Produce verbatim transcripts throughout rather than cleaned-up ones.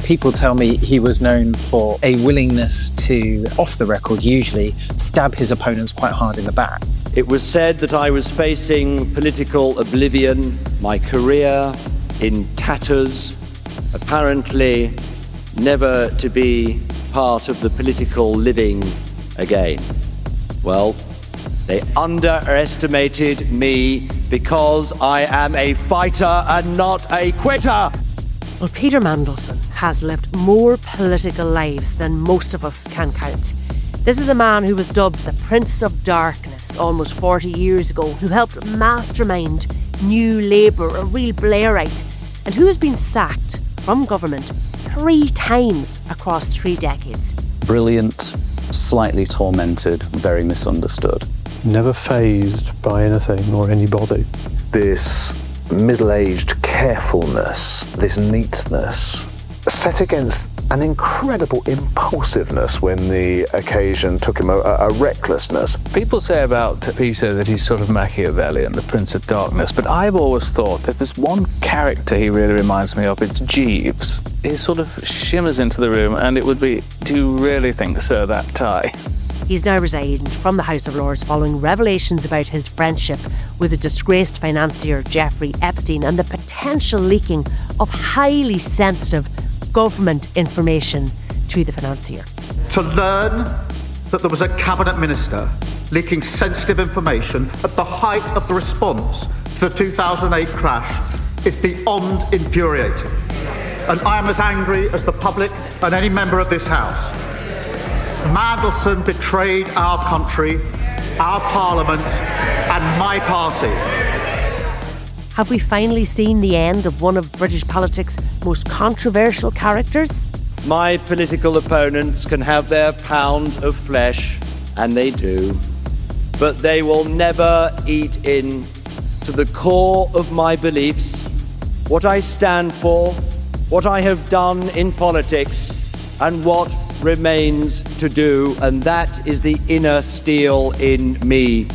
People tell me he was known for a willingness to, off the record usually, stab his opponents quite hard in the back. It was said that I was facing political oblivion, my career in tatters, apparently never to be part of the political living again. Well, they underestimated me because I am a fighter and not a quitter. Well, Peter Mandelson has lived more political lives than most of us can count. This is a man who was dubbed the Prince of Darkness almost forty years ago, who helped mastermind New Labour, a real Blairite, and who has been sacked from government three times across three decades. Brilliant, slightly tormented, very misunderstood. Never fazed by anything or anybody. This middle-aged carefulness, this neatness, set against an incredible impulsiveness when the occasion took him, a, a recklessness. People say about Peter that he's sort of Machiavellian, the Prince of Darkness, but I've always thought that there's one character he really reminds me of, it's Jeeves. He sort of shimmers into the room and it would be, do you really think so, that tie? He's now resigned from the House of Lords following revelations about his friendship with the disgraced financier Jeffrey Epstein and the potential leaking of highly sensitive government information to the financier. To learn that there was a cabinet minister leaking sensitive information at the height of the response to the two thousand eight crash is beyond infuriating. And I am as angry as the public and any member of this House. Mandelson betrayed our country, our parliament, and my party. Have we finally seen the end of one of British politics' most controversial characters? My political opponents can have their pound of flesh, and they do, but they will never eat in to the core of my beliefs, what I stand for, what I have done in politics, and what remains to do, and that is the inner steel in me.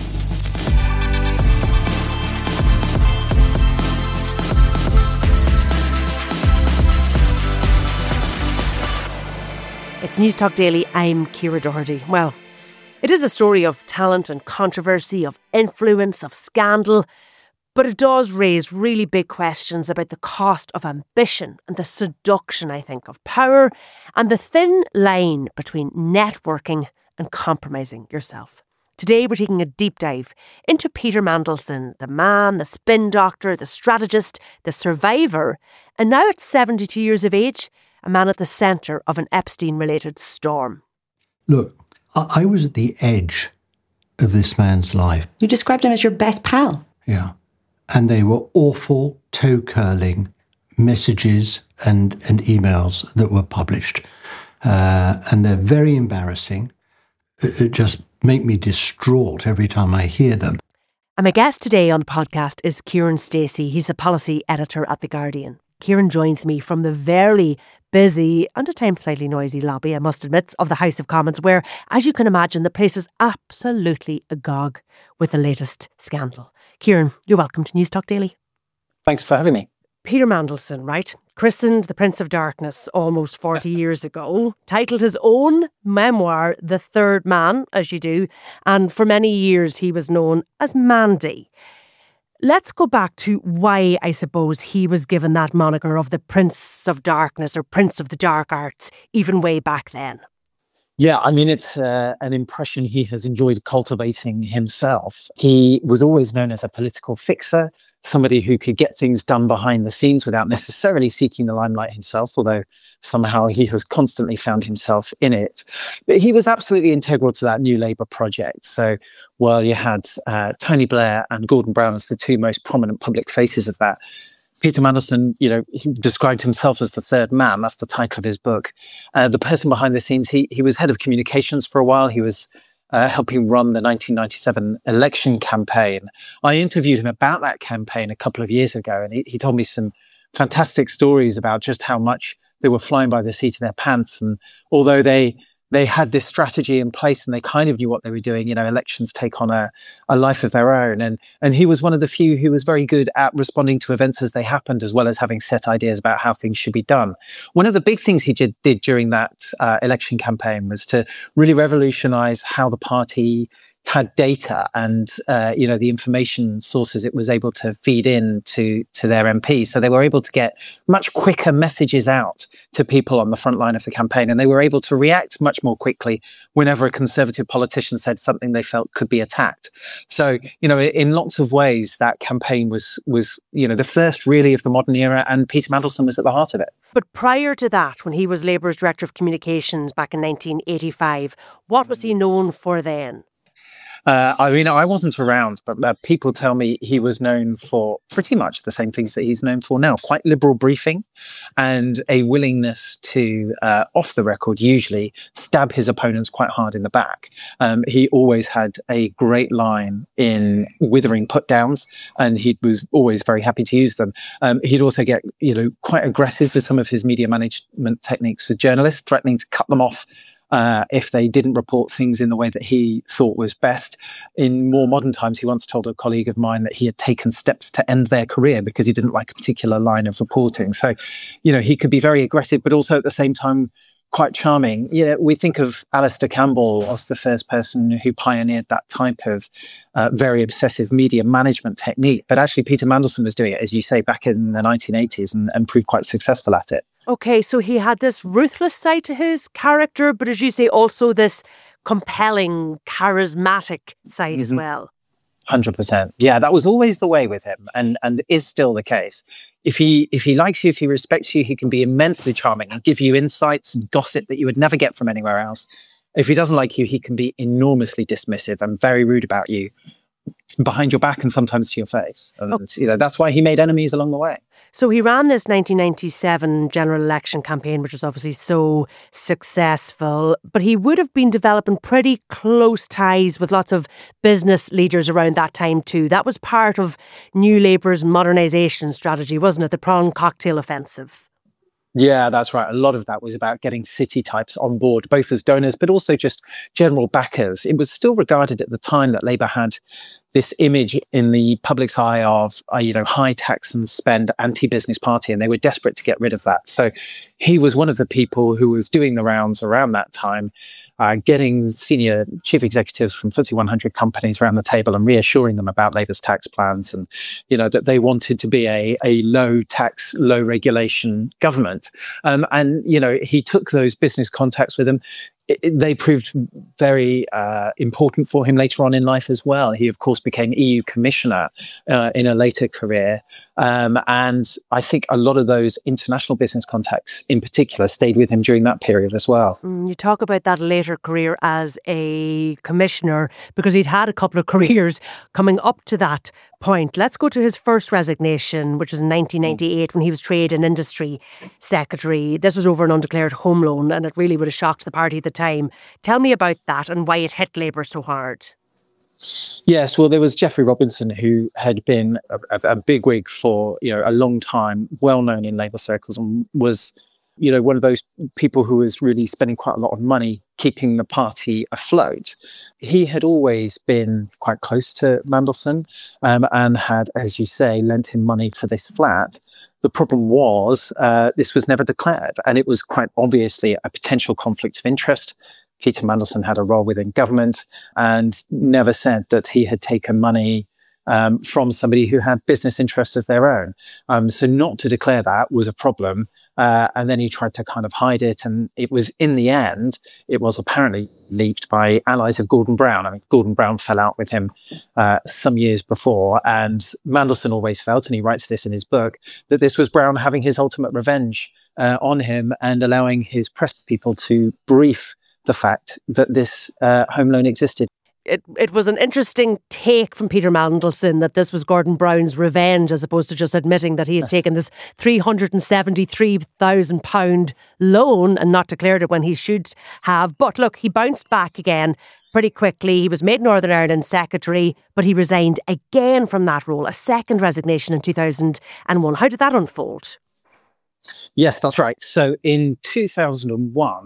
It's Newstalk Daily, I'm Ciara Doherty. Well, it is a story of talent and controversy, of influence, of scandal, but it does raise really big questions about the cost of ambition and the seduction, I think, of power and the thin line between networking and compromising yourself. Today we're taking a deep dive into Peter Mandelson, the man, the spin doctor, the strategist, the survivor, and now at seventy-two years of age, a man at the centre of an Epstein-related storm. Look, I was at the edge of this man's life. You described him as your best pal. Yeah. And they were awful, toe-curling messages and, and emails that were published. Uh, and they're very embarrassing. It, it just make me distraught every time I hear them. And my guest today on the podcast is Kieran Stacey. He's a policy editor at The Guardian. Kieran joins me from the very busy and at times slightly noisy lobby, I must admit, of the House of Commons, where, as you can imagine, the place is absolutely agog with the latest scandal. Kieran, you're welcome to Newstalk Daily. Thanks for having me. Peter Mandelson, right? Christened the Prince of Darkness almost forty years ago, titled his own memoir, The Third Man, as you do, and for many years he was known as Mandy. Let's go back to why, I suppose, he was given that moniker of the Prince of Darkness or Prince of the Dark Arts, even way back then. Yeah, I mean, it's uh, an impression he has enjoyed cultivating himself. He was always known as a political fixer, somebody who could get things done behind the scenes without necessarily seeking the limelight himself, although somehow he has constantly found himself in it. But he was absolutely integral to that New Labour project. So while you had uh, Tony Blair and Gordon Brown as the two most prominent public faces of that, Peter Mandelson, you know, he described himself as the third man. That's the title of his book. Uh, the person behind the scenes, he he was head of communications for a while. He was uh, helping run the nineteen ninety-seven election campaign. I interviewed him about that campaign a couple of years ago, and he, he told me some fantastic stories about just how much they were flying by the seat of their pants. And although they they had this strategy in place and they kind of knew what they were doing. You know, elections take on a, a life of their own. And, and he was one of the few who was very good at responding to events as they happened, as well as having set ideas about how things should be done. One of the big things he did, did during that uh, election campaign was to really revolutionize how the party had data and, uh, you know, the information sources it was able to feed in to, to their M Ps. So they were able to get much quicker messages out to people on the front line of the campaign. And they were able to react much more quickly whenever a Conservative politician said something they felt could be attacked. So, you know, in lots of ways, that campaign was, was, you know, the first really of the modern era, and Peter Mandelson was at the heart of it. But prior to that, when he was Labour's Director of Communications back in nineteen eighty-five, what was he known for then? Uh, I mean, I wasn't around, but uh, people tell me he was known for pretty much the same things that he's known for now. Quite liberal briefing and a willingness to, uh, off the record, usually stab his opponents quite hard in the back. Um, he always had a great line in withering put-downs, and he was always very happy to use them. Um, he'd also get, you know, quite aggressive with some of his media management techniques with journalists, threatening to cut them off Uh, if they didn't report things in the way that he thought was best. In more modern times, he once told a colleague of mine that he had taken steps to end their career because he didn't like a particular line of reporting. So, you know, he could be very aggressive, but also at the same time, quite charming. You know, we think of Alistair Campbell as the first person who pioneered that type of uh, very obsessive media management technique. But actually, Peter Mandelson was doing it, as you say, back in the nineteen eighties and, and proved quite successful at it. Okay, so he had this ruthless side to his character, but as you say, also this compelling, charismatic side mm-hmm. as well. one hundred percent. Yeah, that was always the way with him, and and is still the case. If he if he likes you, if he respects you, he can be immensely charming and give you insights and gossip that you would never get from anywhere else. If he doesn't like you, he can be enormously dismissive and very rude about you behind your back and sometimes to your face. And, oh. you know, that's why he made enemies along the way. So he ran this nineteen ninety-seven general election campaign, which was obviously so successful, but he would have been developing pretty close ties with lots of business leaders around that time too. That was part of New Labour's modernisation strategy, wasn't it? The prawn cocktail offensive. Yeah, that's right. A lot of that was about getting city types on board, both as donors, but also just general backers. It was still regarded at the time that Labour had this image in the public's eye of, uh, you know, high tax and spend anti-business party, and they were desperate to get rid of that. So he was one of the people who was doing the rounds around that time, uh, getting senior chief executives from F T S E one hundred companies around the table and reassuring them about Labour's tax plans and, you know, that they wanted to be a, a low tax, low regulation government. Um, and, you know, he took those business contacts with him. It, they proved very uh, important for him later on in life as well. He, of course, became E U commissioner uh, in a later career. Um, and I think a lot of those international business contacts in particular stayed with him during that period as well. Mm, you talk about that later career as a commissioner because he'd had a couple of careers coming up to that point. Let's go to his first resignation, which was in nineteen ninety-eight when he was Trade and Industry Secretary. This was over an undeclared home loan, and it really would have shocked the party at the time. Tell me about that and why it hit Labour so hard. Yes, well, there was Geoffrey Robinson, who had been a, a, a bigwig for, you know, a long time, well known in Labour circles, and was, you know, one of those people who was really spending quite a lot of money keeping the party afloat. He had always been quite close to Mandelson um, and had, as you say, lent him money for this flat. The problem was uh, this was never declared, and it was quite obviously a potential conflict of interest. Peter Mandelson had a role within government and never said that he had taken money um, from somebody who had business interests of their own. Um, so not to declare that was a problem. Uh, and then he tried to kind of hide it. And it was, in the end, it was apparently leaked by allies of Gordon Brown. I mean, Gordon Brown fell out with him uh, some years before. And Mandelson always felt, and he writes this in his book, that this was Brown having his ultimate revenge uh, on him and allowing his press people to brief the fact that this uh, home loan existed. It it was an interesting take from Peter Mandelson that this was Gordon Brown's revenge, as opposed to just admitting that he had taken this three hundred seventy-three thousand pounds loan and not declared it when he should have. But look, he bounced back again pretty quickly. He was made Northern Ireland Secretary, but he resigned again from that role, a second resignation in two thousand one. How did that unfold? Yes, that's right. So in two thousand one,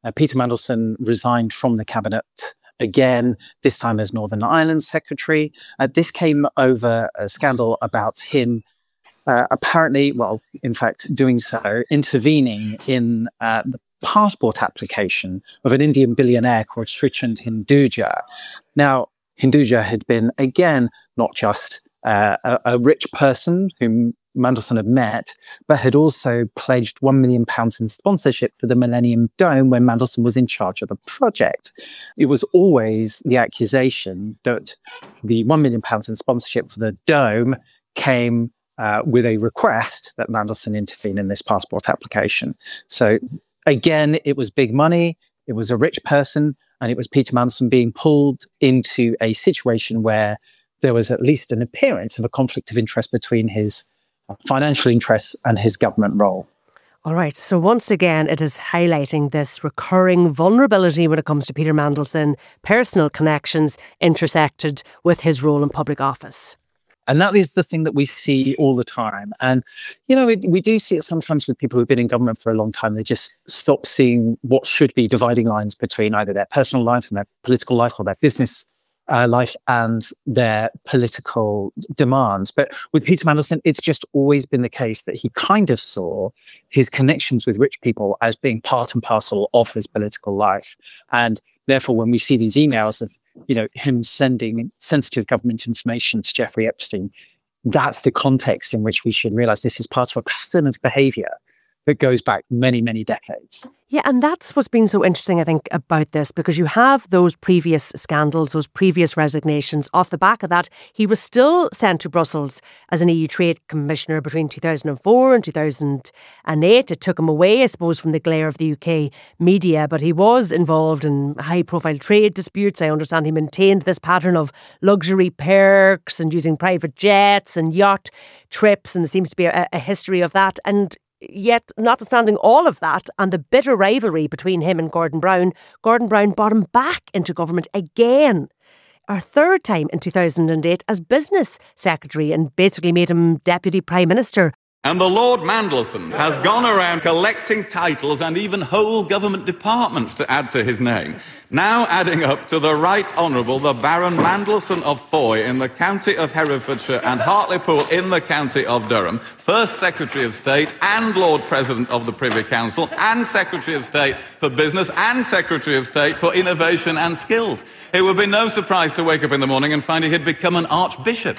Uh, Peter Mandelson resigned from the cabinet again, this time as Northern Ireland Secretary. Uh, this came over a scandal about him uh, apparently, well, in fact, doing so, intervening in uh, the passport application of an Indian billionaire called Srichand Hinduja. Now, Hinduja had been, again, not just uh, a, a rich person whom Mandelson had met, but had also pledged one million pounds in sponsorship for the Millennium Dome when Mandelson was in charge of the project. It was always the accusation that the one million pounds in sponsorship for the Dome came uh, with a request that Mandelson intervene in this passport application. So again, it was big money, it was a rich person, and it was Peter Mandelson being pulled into a situation where there was at least an appearance of a conflict of interest between his financial interests and his government role. All right. So once again, it is highlighting this recurring vulnerability when it comes to Peter Mandelson, personal connections intersected with his role in public office. And that is the thing that we see all the time. And, you know, we, we do see it sometimes with people who've been in government for a long time. They just stop seeing what should be dividing lines between either their personal life and their political life or their business Uh, life and their political demands. But with Peter Mandelson, it's just always been the case that he kind of saw his connections with rich people as being part and parcel of his political life. And therefore, when we see these emails of, you know, him sending sensitive government information to Jeffrey Epstein, that's the context in which we should realize this is part of a pattern of behavior that goes back many, many decades. Yeah, and that's what's been so interesting, I think, about this, because you have those previous scandals, those previous resignations. Off the back of that, he was still sent to Brussels as an E U Trade Commissioner between two thousand four and two thousand eight. It took him away, I suppose, from the glare of the U K media, but he was involved in high-profile trade disputes. I understand he maintained this pattern of luxury perks and using private jets and yacht trips, and there seems to be a, a history of that. And yet, notwithstanding all of that and the bitter rivalry between him and Gordon Brown, Gordon Brown brought him back into government again, a third time in two thousand eight as business secretary, and basically made him deputy prime minister. And the Lord Mandelson has gone around collecting titles and even whole government departments to add to his name. Now adding up to the Right Honourable the Baron Mandelson of Foy in the county of Herefordshire and Hartlepool in the county of Durham, First Secretary of State and Lord President of the Privy Council and Secretary of State for Business and Secretary of State for Innovation and Skills. It would be no surprise to wake up in the morning and find he had become an archbishop.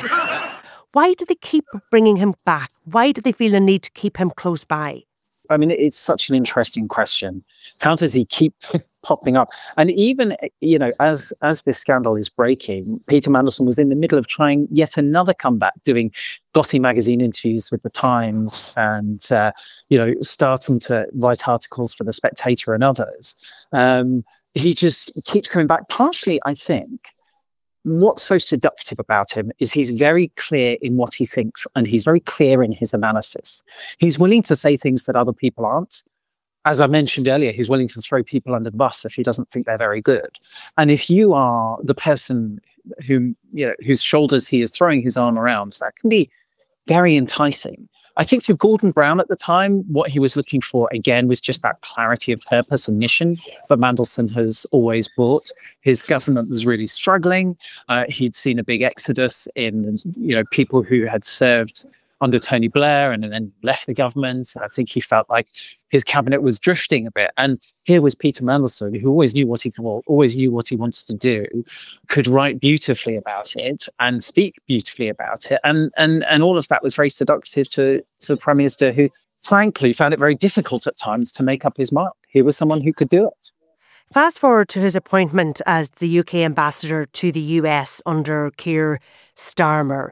Why do they keep bringing him back? Why do they feel the need to keep him close by? I mean, it's such an interesting question. How does he keep popping up? And even, you know, as as this scandal is breaking, Peter Mandelson was in the middle of trying yet another comeback, doing Gotti magazine interviews with the Times and, uh, you know, starting to write articles for The Spectator and others. Um, he just keeps coming back, partially, I think. What's so seductive about him is he's very clear in what he thinks, and he's very clear in his analysis. He's willing to say things that other people aren't. As I mentioned earlier, he's willing to throw people under the bus if he doesn't think they're very good. And if you are the person whom, you know, whose shoulders he is throwing his arm around, that can be very enticing. I think for Gordon Brown at the time, what he was looking for, again, was just that clarity of purpose and mission that Mandelson has always brought. His government was really struggling. Uh, he'd seen a big exodus in, you know, people who had served under Tony Blair and then left the government. And I think he felt like his cabinet was drifting a bit. And here was Peter Mandelson, who always knew what he thought, always knew what he wanted to do, could write beautifully about it and speak beautifully about it. And and and all of that was very seductive to, to the Prime Minister, who frankly found it very difficult at times to make up his mind. He was someone who could do it. Fast forward to his appointment as the U K ambassador to the U S under Keir Starmer.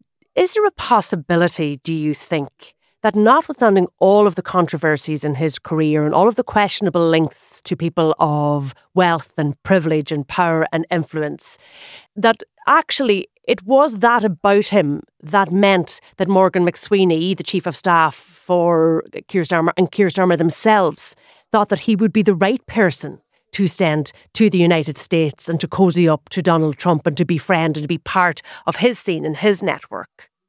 Is there a possibility, do you think, that notwithstanding all of the controversies in his career and all of the questionable links to people of wealth and privilege and power and influence, that actually it was that about him that meant that Morgan McSweeney, the Chief of Staff for Keir Starmer, and Keir Starmer themselves thought that he would be the right person to send to the United States and to cozy up to Donald Trump and to befriend and to be part of his scene and his network?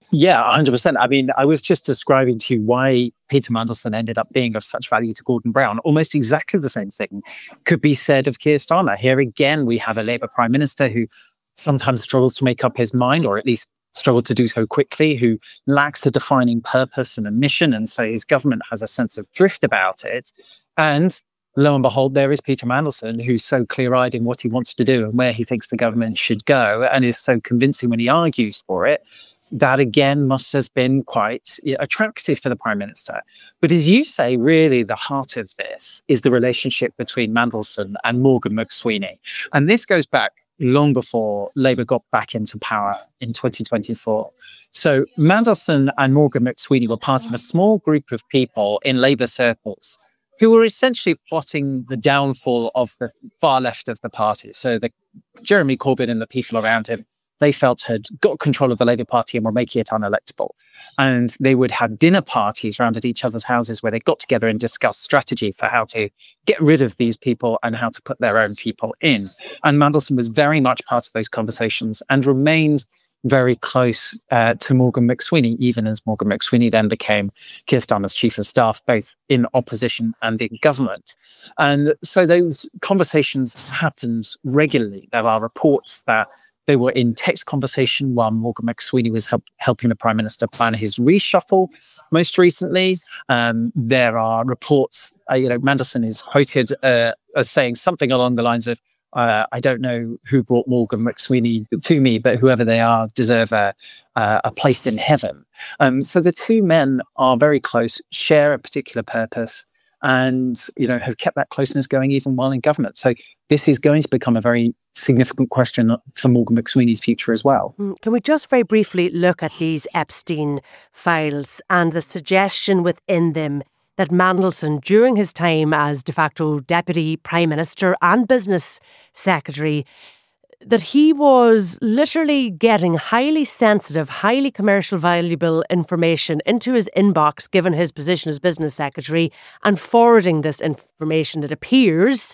Yeah, one hundred percent. I mean, I was just describing to you why Peter Mandelson ended up being of such value to Gordon Brown. Almost exactly the same thing could be said of Keir Starmer. Here again, we have a Labour Prime Minister who sometimes struggles to make up his mind, or at least struggled to do so quickly, who lacks a defining purpose and a mission, and so his government has a sense of drift about it. And lo and behold, there is Peter Mandelson, who's so clear-eyed in what he wants to do and where he thinks the government should go, and is so convincing when he argues for it. That, again, must have been quite attractive for the Prime Minister. But as you say, really, the heart of this is the relationship between Mandelson and Morgan McSweeney. And this goes back long before Labour got back into power in twenty twenty-four. So Mandelson and Morgan McSweeney were part of a small group of people in Labour circles who were essentially plotting the downfall of the far left of the party. So the Jeremy Corbyn and the people around him, they felt had got control of the Labour Party and were making it unelectable. And they would have dinner parties round at each other's houses where they got together and discussed strategy for how to get rid of these people and how to put their own people in. And Mandelson was very much part of those conversations and remained very close uh, to Morgan McSweeney, even as Morgan McSweeney then became Keir Starmer's chief of staff, both in opposition and in government. And so those conversations happened regularly. There are reports that they were in text conversation while Morgan McSweeney was help, helping the Prime Minister plan his reshuffle. Most recently, um, there are reports, uh, you know, Mandelson is quoted uh, as saying something along the lines of, uh, I don't know who brought Morgan McSweeney to me, but whoever they are deserve a, uh, a place in heaven. Um, so the two men are very close, share a particular purpose, and, you know, have kept that closeness going even while in government. So this is going to become a very significant question for Morgan McSweeney's future as well. Can we just very briefly look at these Epstein files and the suggestion within them that Mandelson, during his time as de facto Deputy Prime Minister and Business Secretary, that he was literally getting highly sensitive, highly commercial, valuable information into his inbox, given his position as Business Secretary, and forwarding this information, it appears,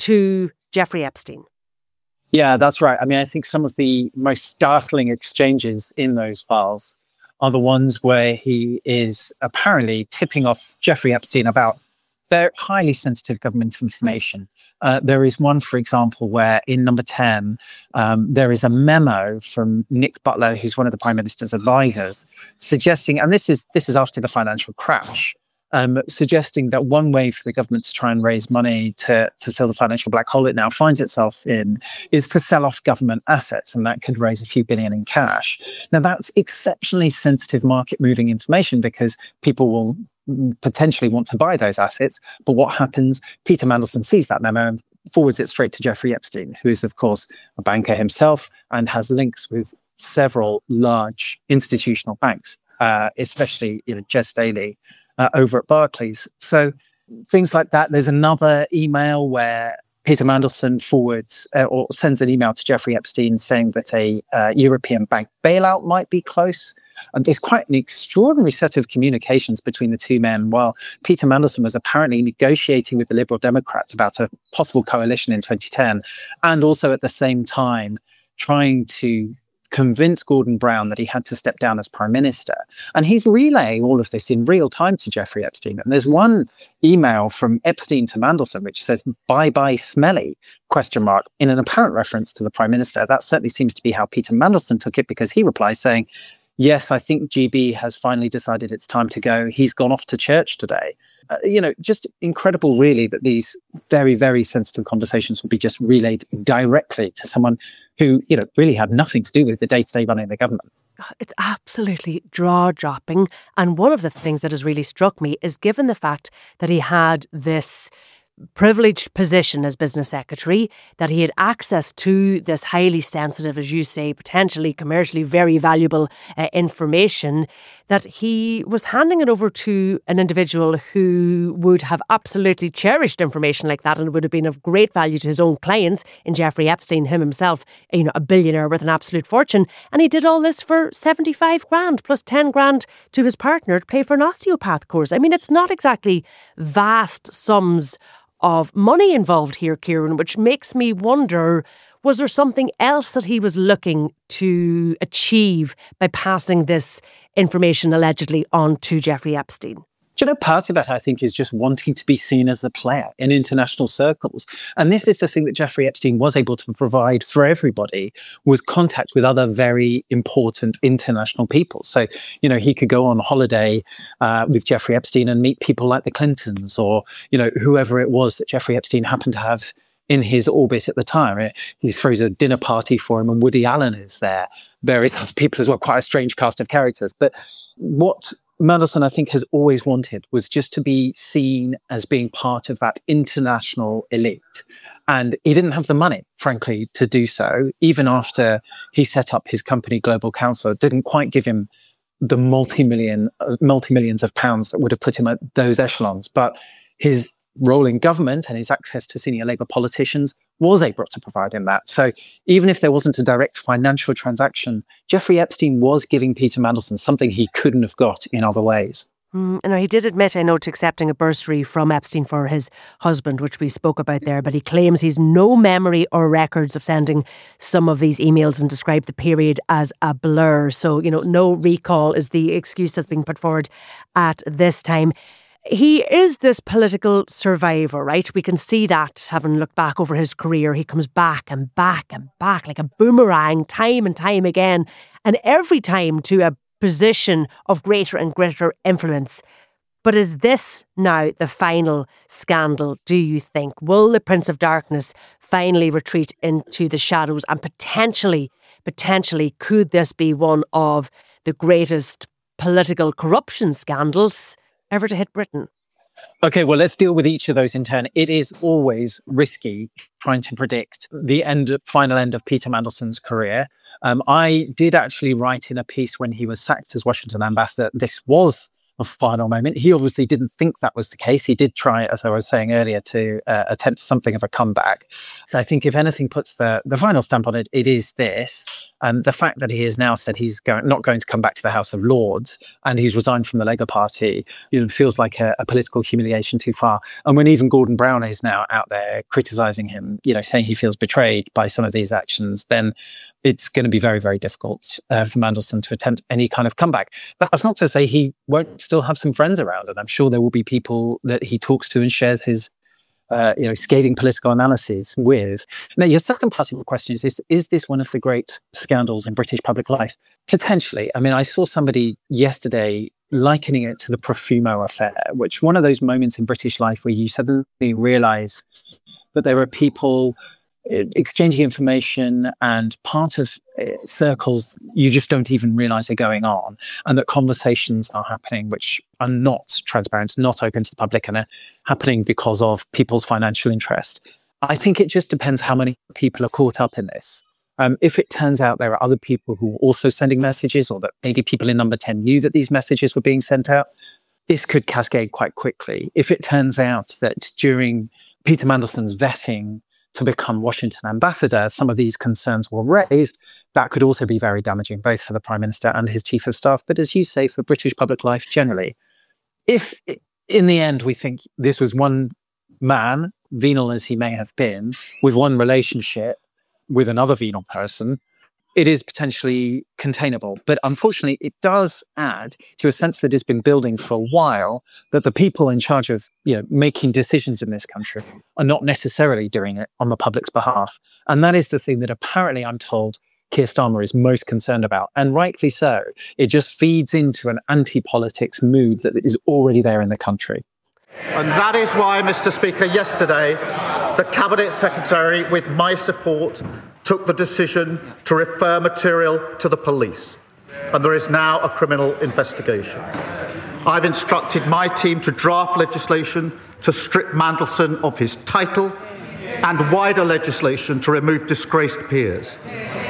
to Jeffrey Epstein. Yeah, that's right. I mean, I think some of the most startling exchanges in those files are the ones where he is apparently tipping off Jeffrey Epstein about very highly sensitive government information. Uh, there is one, for example, where in number ten, um, there is a memo from Nick Butler, who's one of the Prime Minister's advisors, suggesting, and this is this is after the financial crash, um, suggesting that one way for the government to try and raise money to, to fill the financial black hole it now finds itself in is to sell off government assets, and that could raise a few billion in cash. Now, that's exceptionally sensitive market-moving information because people will potentially want to buy those assets. But what happens? Peter Mandelson sees that memo and forwards it straight to Jeffrey Epstein, who is, of course, a banker himself and has links with several large institutional banks, uh, especially, you know, Jes Staley uh, over at Barclays. So things like that. There's another email where Peter Mandelson forwards uh, or sends an email to Jeffrey Epstein saying that a uh, European bank bailout might be close. And there's quite an extraordinary set of communications between the two men, while Peter Mandelson was apparently negotiating with the Liberal Democrats about a possible coalition in twenty ten, and also at the same time trying to convince Gordon Brown that he had to step down as Prime Minister. And he's relaying all of this in real time to Jeffrey Epstein. And there's one email from Epstein to Mandelson which says, bye-bye smelly, question mark, in an apparent reference to the Prime Minister. That certainly seems to be how Peter Mandelson took it, because he replies saying, yes, I think G B has finally decided it's time to go. He's gone off to church today. Uh, you know, just incredible, really, that these very, very sensitive conversations will be just relayed directly to someone who, you know, really had nothing to do with the day-to-day running of the government. It's absolutely jaw-dropping. And one of the things that has really struck me is, given the fact that he had this privileged position as business secretary, that he had access to this highly sensitive, as you say, potentially commercially very valuable uh, information, that he was handing it over to an individual who would have absolutely cherished information like that and would have been of great value to his own clients in Jeffrey Epstein, him himself, you know, a billionaire with an absolute fortune. And he did all this for seventy-five grand plus ten grand to his partner to pay for an osteopath course. I mean, it's not exactly vast sums of money involved here, Kieran, which makes me wonder Was there something else that he was looking to achieve by passing this information allegedly on to Jeffrey Epstein? Do you know, part of that, I think, is just wanting to be seen as a player in international circles. And this is the thing that Jeffrey Epstein was able to provide for everybody, was contact with other very important international people. So, you know, he could go on holiday uh, with Jeffrey Epstein and meet people like the Clintons or, you know, whoever it was that Jeffrey Epstein happened to have in his orbit at the time. He throws a dinner party for him and Woody Allen is there. Various other people as well, quite a strange cast of characters. But what Mandelson, I think, has always wanted was just to be seen as being part of that international elite. And he didn't have the money, frankly, to do so. Even after he set up his company, Global Counsel, it didn't quite give him the multi-million, uh, multi-millions of pounds that would have put him at those echelons. But his role in government and his access to senior Labour politicians was able to provide him that. So even if there wasn't a direct financial transaction, Jeffrey Epstein was giving Peter Mandelson something he couldn't have got in other ways. Mm, and he did admit, I know, to accepting a bursary from Epstein for his husband, which we spoke about there, but he claims he's no memory or records of sending some of these emails and described the period as a blur. So, you know, no recall is the excuse that's being put forward at this time. He is this political survivor, right? We can see that, having looked back over his career. He comes back and back and back like a boomerang time and time again. And every time to a position of greater and greater influence. But is this now the final scandal, do you think? Will the Prince of Darkness finally retreat into the shadows? And potentially, potentially, could this be one of the greatest political corruption scandals ever to hit Britain? Okay, well, let's deal with each of those in turn. It is always risky trying to predict the end, final end of Peter Mandelson's career. Um, I did actually write in a piece when he was sacked as Washington ambassador, this was a final moment. He obviously didn't think that was the case. He did try, as I was saying earlier, to uh, attempt something of a comeback. So I think if anything puts the, the final stamp on it, it is this. And the fact that he has now said he's going, not going to come back to the House of Lords and he's resigned from the Labour Party, you know, feels like a, a political humiliation too far. And when even Gordon Brown is now out there criticising him, you know, saying he feels betrayed by some of these actions, then it's going to be very, very difficult uh, for Mandelson to attempt any kind of comeback. That's not to say he won't still have some friends around, and I'm sure there will be people that he talks to and shares his Uh, you know, scathing political analyses with. Now, your second part of the question is, is, is this one of the great scandals in British public life? Potentially. I mean, I saw somebody yesterday likening it to the Profumo affair, which one of those moments in British life where you suddenly realise that there are people exchanging information and part of uh, circles you just don't even realise are going on, and that conversations are happening which are not transparent, not open to the public, and are happening because of people's financial interest. I think it just depends how many people are caught up in this. Um, if it turns out there are other people who are also sending messages, or that maybe people in Number ten knew that these messages were being sent out, this could cascade quite quickly. If it turns out that during Peter Mandelson's vetting to become Washington ambassador, some of these concerns were raised, that could also be very damaging, both for the Prime Minister and his Chief of Staff, but as you say, for British public life generally. If in the end we think this was one man, venal as he may have been, with one relationship with another venal person, it is potentially containable. But unfortunately, it does add to a sense that has been building for a while, that the people in charge of, you know, making decisions in this country are not necessarily doing it on the public's behalf. And that is the thing that apparently, I'm told, Keir Starmer is most concerned about. And rightly so. It just feeds into an anti-politics mood that is already there in the country. And that is why, Mister Speaker, yesterday, the Cabinet Secretary, with my support, took the decision to refer material to the police. And there is now a criminal investigation. I've instructed my team to draft legislation to strip Mandelson of his title and wider legislation to remove disgraced peers.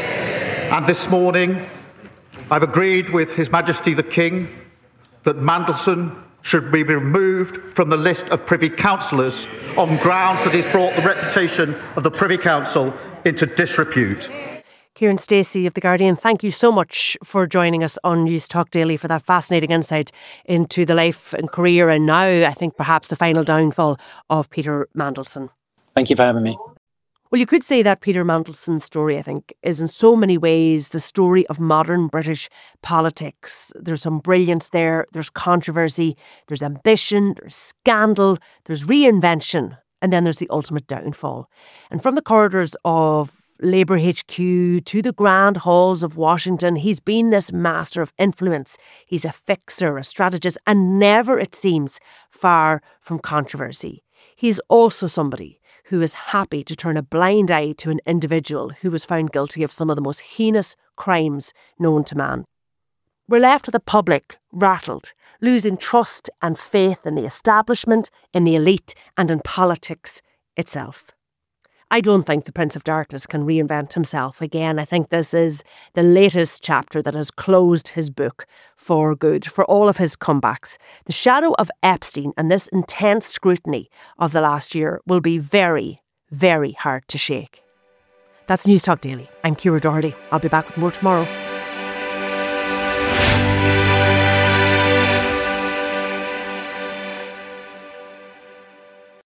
And this morning, I've agreed with His Majesty the King that Mandelson should be removed from the list of Privy Councillors on grounds that he's brought the reputation of the Privy Council into disrepute. Kieran Stacey of The Guardian, thank you so much for joining us on Newstalk Daily for that fascinating insight into the life and career, and now I think perhaps the final downfall of Peter Mandelson. Thank you for having me. Well, you could say that Peter Mantelson's story, I think, is in so many ways the story of modern British politics. There's some brilliance there, there's controversy, there's ambition, there's scandal, there's reinvention, and then there's the ultimate downfall. And from the corridors of Labour H Q to the grand halls of Washington, he's been this master of influence. He's a fixer, a strategist, and never, it seems, far from controversy. He's also somebody who is happy to turn a blind eye to an individual who was found guilty of some of the most heinous crimes known to man. We're left with a public rattled, losing trust and faith in the establishment, in the elite, and in politics itself. I don't think the Prince of Darkness can reinvent himself again. I think this is the latest chapter that has closed his book for good, for all of his comebacks. The shadow of Epstein and this intense scrutiny of the last year will be very, very hard to shake. That's Newstalk Daily. I'm Ciara Doherty. I'll be back with more tomorrow.